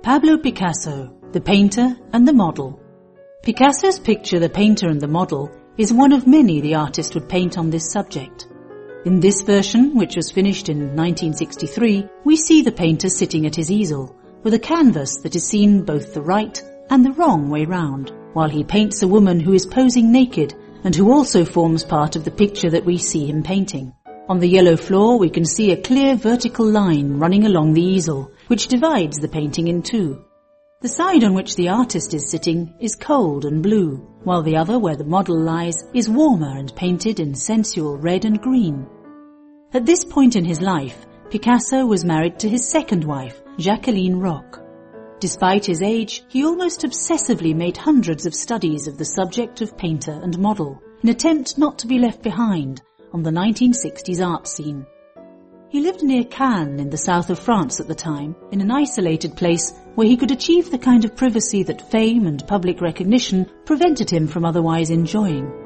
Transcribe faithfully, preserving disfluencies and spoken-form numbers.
Pablo Picasso, the painter and the model. Picasso's picture, The Painter and the Model, is one of many the artist would paint on this subject. In this version, which was finished in nineteen sixty-three, we see the painter sitting at his easel, with a canvas that is seen both the right and the wrong way round, while he paints a woman who is posing naked and who also forms part of the picture that we see him painting. On the yellow floor we can see a clear vertical line running along the easel, which divides the painting in two. The side on which the artist is sitting is cold and blue, while the other, where the model lies, is warmer and painted in sensual red and green. At this point in his life, Picasso was married to his second wife, Jacqueline Roch. Despite his age, he almost obsessively made hundreds of studies of the subject of painter and model, in an attempt not to be left behind on the nineteen sixties art scene. He lived near Cannes in the south of France at the time, in an isolated place where he could achieve the kind of privacy that fame and public recognition prevented him from otherwise enjoying.